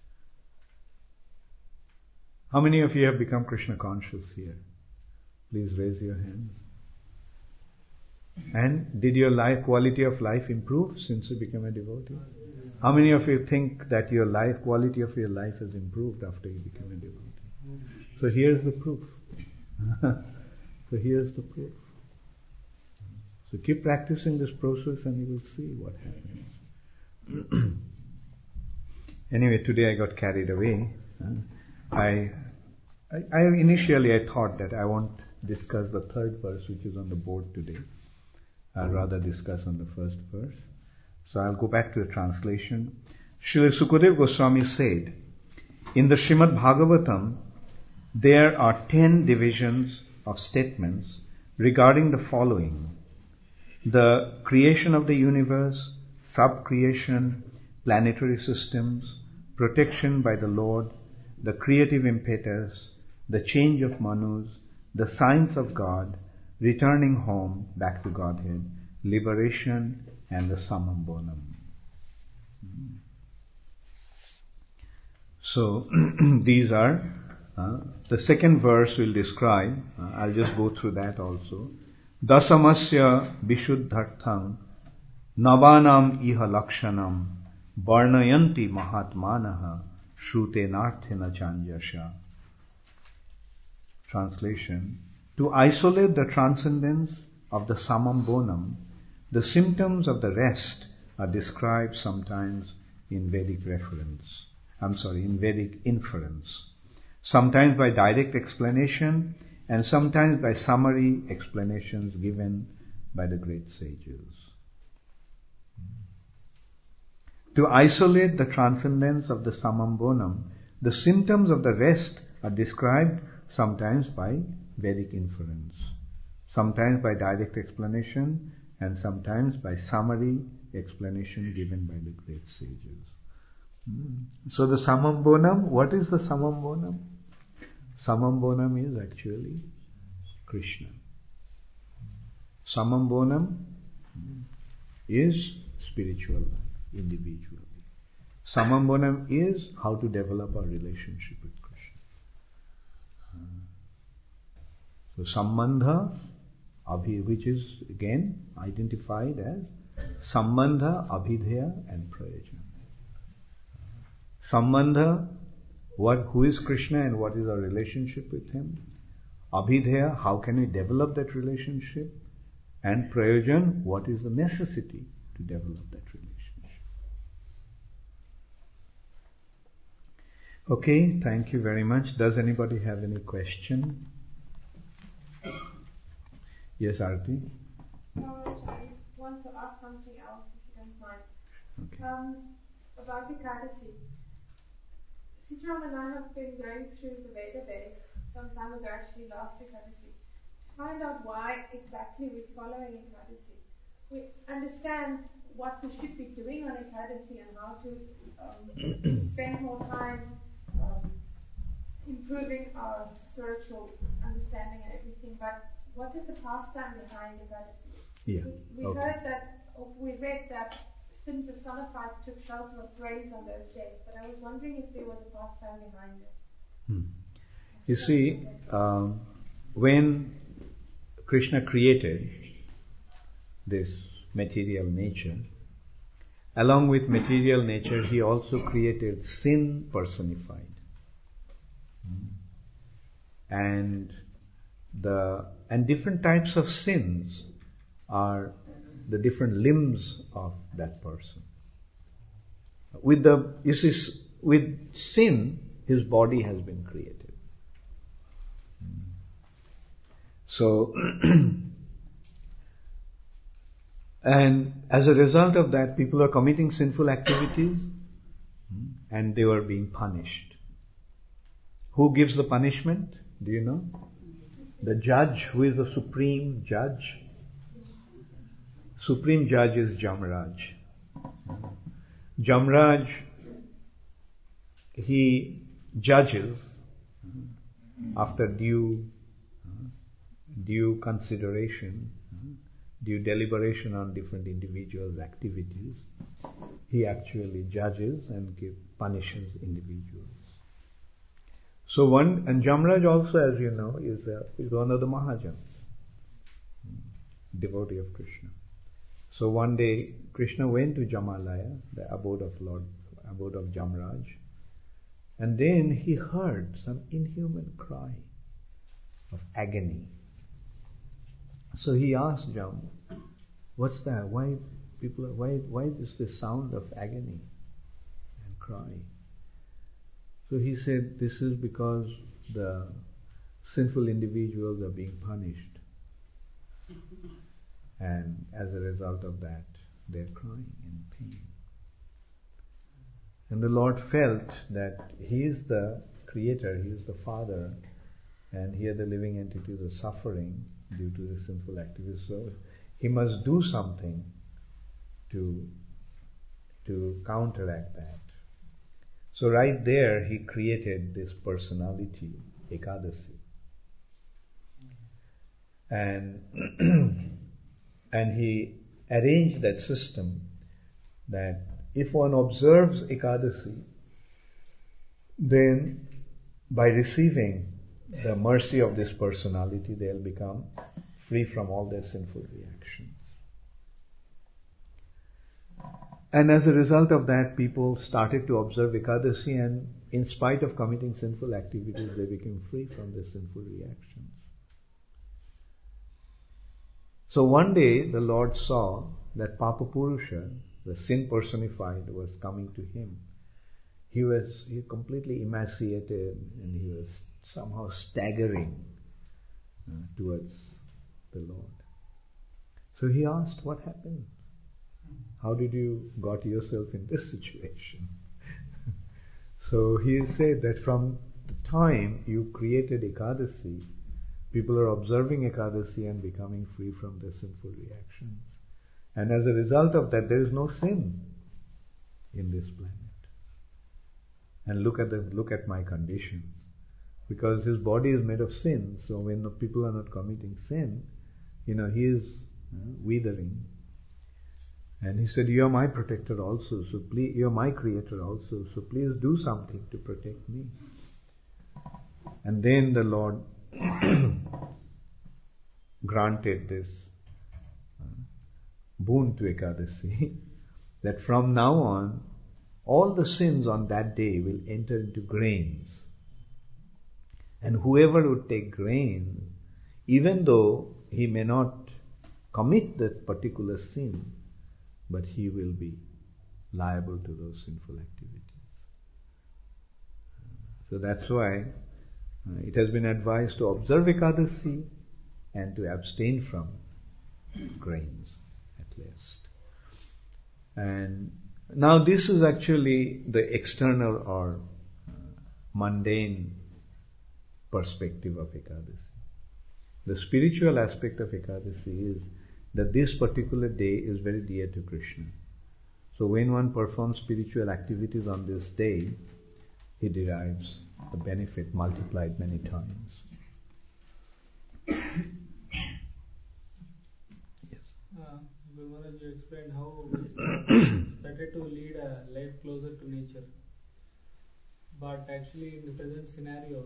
How many of you have become Krishna conscious here? Please raise your hands. And did your quality of life improve since you became a devotee? How many of you think that your quality of your life has improved after you became a devotee? So here's the proof. So So keep practicing this process and you will see what happens. Anyway, today I got carried away. I initially I thought that I won't discuss the third verse which is on the board today. I'll rather discuss on the first verse. So I'll go back to the translation. Srila Sukadeva Goswami said, in the Srimad Bhagavatam, there are 10 divisions of statements regarding the following: the creation of the universe, sub-creation, planetary systems, protection by the Lord, the creative impetus, the change of manus, the signs of God, returning home back to Godhead, liberation, and the summum bonum. So these are, the second verse will describe, I'll just go through that also. Dasamasya vishuddhartham navanam iha lakshanam varnayanti mahatmanaha shrutenarthena chanjasha. Translation: to isolate the transcendence of the summum bonum, the symptoms of the rest are described sometimes in Vedic in Vedic inference, sometimes by direct explanation and sometimes by summary explanations given by the great sages. To isolate the transcendence of the summum bonum, the symptoms of the rest are described sometimes by Vedic inference, sometimes by direct explanation, and sometimes by summary explanation given by the great sages. So the summum bonum, what is the summum bonum? Summum bonum is actually Krishna. Summum bonum is spiritual life, individually. Summum bonum is how to develop our relationship with Krishna. So Sambandha, which is again identified as Sambandha, Abhidheya and Prayojan. Sambandha, who is Krishna and what is our relationship with him. Abhidheya, how can we develop that relationship. And Prayojan, what is the necessity to develop that relationship. Okay, thank you very much. Does anybody have any question? Yes, Arti? I want to ask something else, if you don't mind. Okay. About Ekadasi. Sitaram and I have been going through the Veda base some time ago, actually last Ekadasi, to find out why exactly we're following Ekadasi. We understand what we should be doing on Ekadasi and how to spend more time improving our spiritual understanding and everything, but what is the pastime behind Ekadasi? Yeah. We heard that, or we read that sin personified took shelter of graves on those days, but I was wondering if there was a pastime behind it. You see, when Krishna created this material nature, along with material nature, he also created sin personified. And different types of sins are the different limbs of that person. With sin, his body has been created. So, and as a result of that, people are committing sinful activities and they were being punished. Who gives the punishment? Do you know? The judge. Who is the supreme judge? Supreme judge is Jamraj. Jamraj, he judges after due consideration, due deliberation on different individuals' activities. He actually judges and punishes individuals. So and Jamraj also, as you know, is one of the Mahajans, devotee of Krishna. So one day Krishna went to Jamalaya, the abode of Jamraj, and then he heard some inhuman cry of agony. So he asked Jam, What's that? Why is this sound of agony and cry? So he said, this is because the sinful individuals are being punished. And as a result of that, they're crying in pain. And the Lord felt that He is the Creator, He is the Father, and here the living entities are suffering due to the sinful activities. So He must do something to counteract that. So right there He created this personality, Ekadasi. And He arranged that system that if one observes Ekadasi, then by receiving the mercy of this personality, they'll become free from all their sinful reactions. And as a result of that, people started to observe Ekadasi, and in spite of committing sinful activities, they became free from their sinful reactions. So one day, the Lord saw that Papa Purusha, the sin personified, was coming to him. He completely emaciated, and he was somehow staggering towards the Lord. So he asked, what happened? How did you got yourself in this situation? So he said that from the time you created Ekadasi, people are observing Ekadasi and becoming free from their sinful reactions. And as a result of that, there is no sin in this planet. And look at my condition. Because his body is made of sin, so when the people are not committing sin, he is withering. And he said, you are my protector also, so please, you are my creator also, so please do something to protect me. And then the Lord granted this boon to Ekadasi, that from now on, all the sins on that day will enter into grains. And whoever would take grain, even though he may not commit that particular sin, but he will be liable to those sinful activities. So that's why it has been advised to observe Ekadasi and to abstain from grains at least. And now this is actually the external or mundane perspective of Ekadasi. The spiritual aspect of Ekadasi is that this particular day is very dear to Krishna. So when one performs spiritual activities on this day, he derives the benefit multiplied many times. Yes. Guru Maharaj, you explained how it's better to lead a life closer to nature. But actually, in the present scenario,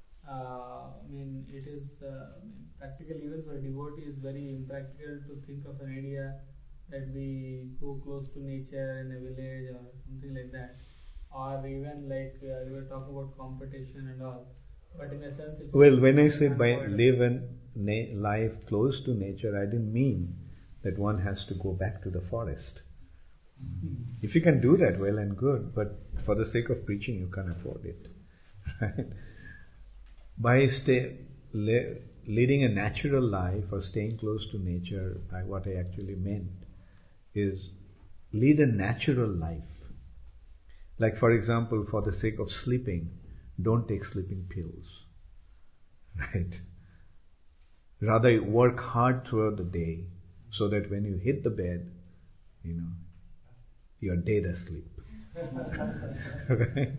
it is practical even for a devotee. Is very impractical to think of an idea that we go close to nature in a village or something like that, or even like we were talking about competition and all. But in a sense, it's when I said by live a life close to nature, I didn't mean that one has to go back to the forest. If you can do that, well and good. But for the sake of preaching, you can't afford it, right? By leading a natural life or staying close to nature, what I actually meant is lead a natural life. Like for example, for the sake of sleeping, don't take sleeping pills, right? Rather work hard throughout the day so that when you hit the bed, you're dead asleep. Right?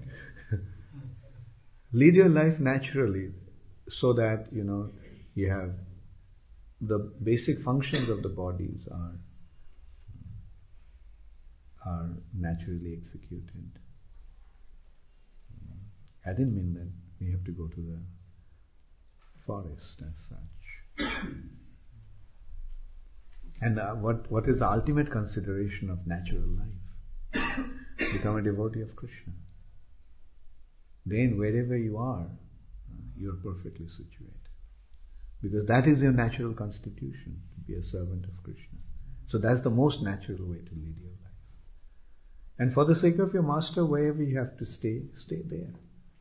Lead your life naturally so that, you have the basic functions of the bodies are naturally executed. I didn't mean that we have to go to the forest as such. And what is the ultimate consideration of natural life? Become a devotee of Krishna. Then wherever you are, you're perfectly situated. Because that is your natural constitution, to be a servant of Krishna. So that's the most natural way to lead your life. And for the sake of your master, wherever you have to stay, stay there.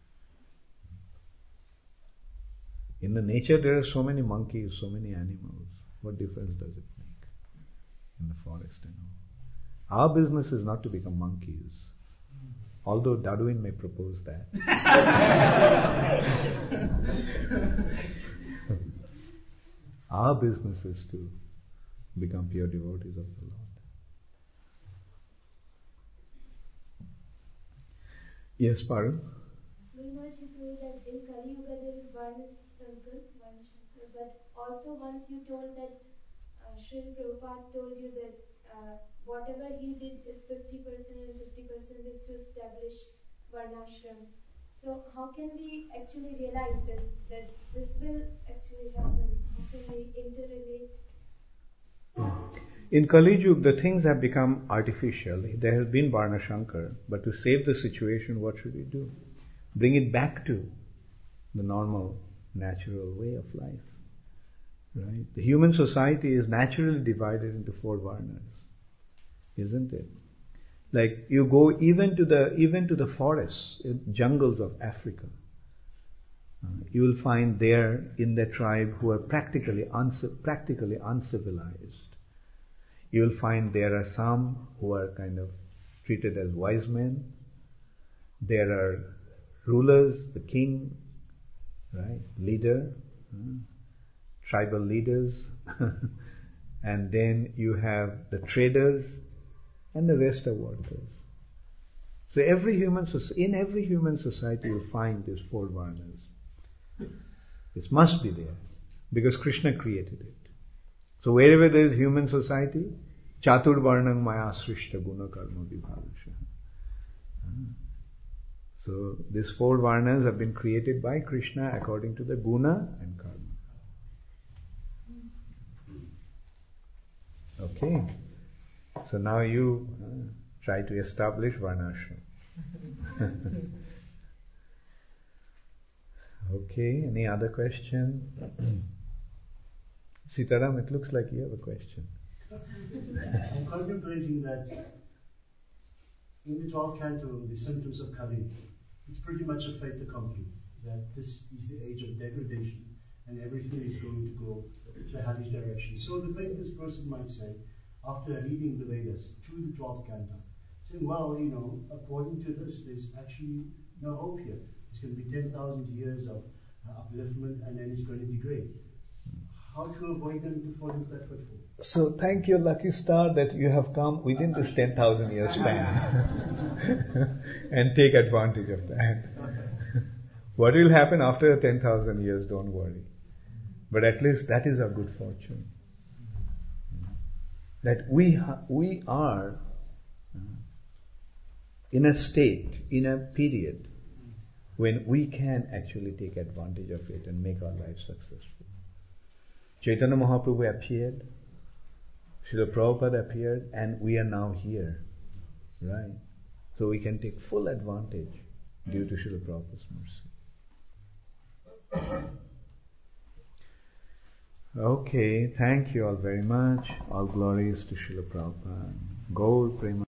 In the nature there are so many monkeys, so many animals. What difference does it make in the forest and all? Our business is not to become monkeys. Although Darwin may propose that. Our business is to become pure devotees of the Lord. Yes, Parul? Very much you told that in Kali Yuga there is Varnashankar, but also once you told that Srila Prabhupada told you that whatever he did is 50% and 50% is to establish Varnashram. So how can we actually realize that this will actually happen? How can we interrelate? In Kali Yuga, the things have become artificial. There has been Varnashankar, but to save the situation, what should we do? Bring it back to the normal, natural way of life. Right? The human society is naturally divided into 4 varnas, isn't it? Like you go even to the forests, jungles of Africa. You will find there in the tribe who are practically uncivilized. You will find there are some who are kind of treated as wise men. There are rulers, the king, right, leader, tribal leaders, and then you have the traders, and the rest are workers. So in every human society you find these 4 varnas. It must be there, because Krishna created it. So wherever there is human society, Chatur Varnang Maya Srishta Guna Karma Vibhavasha. So these 4 varnas have been created by Krishna according to the guna and karma. Okay. So now you try to establish Varnashram. Okay, any other question? Sitaram, it looks like you have a question. I'm contemplating that in the 12th canto, the symptoms of Kali, it's pretty much a fait accompli, that this is the age of degradation and everything is going to go the hellish direction. So the faithless person might say, after reading the Vedas through the 12th canto, saying, well, according to this, there's actually no hope here. It's going to be 10,000 years of upliftment and then it's going to degrade. How to avoid them to fall into that pitfall? So thank your lucky star that you have come within this 10,000 year span and take advantage of that. What will happen after 10,000 years, don't worry. But at least that is our good fortune. That we are in a state, in a period when we can actually take advantage of it and make our life successful. Chaitanya Mahaprabhu appeared, Srila Prabhupada appeared, and we are now here, right? So we can take full advantage due to Srila Prabhupada's mercy. Okay, thank you all very much. All glories to Srila Prabhupada. Gaur Prema.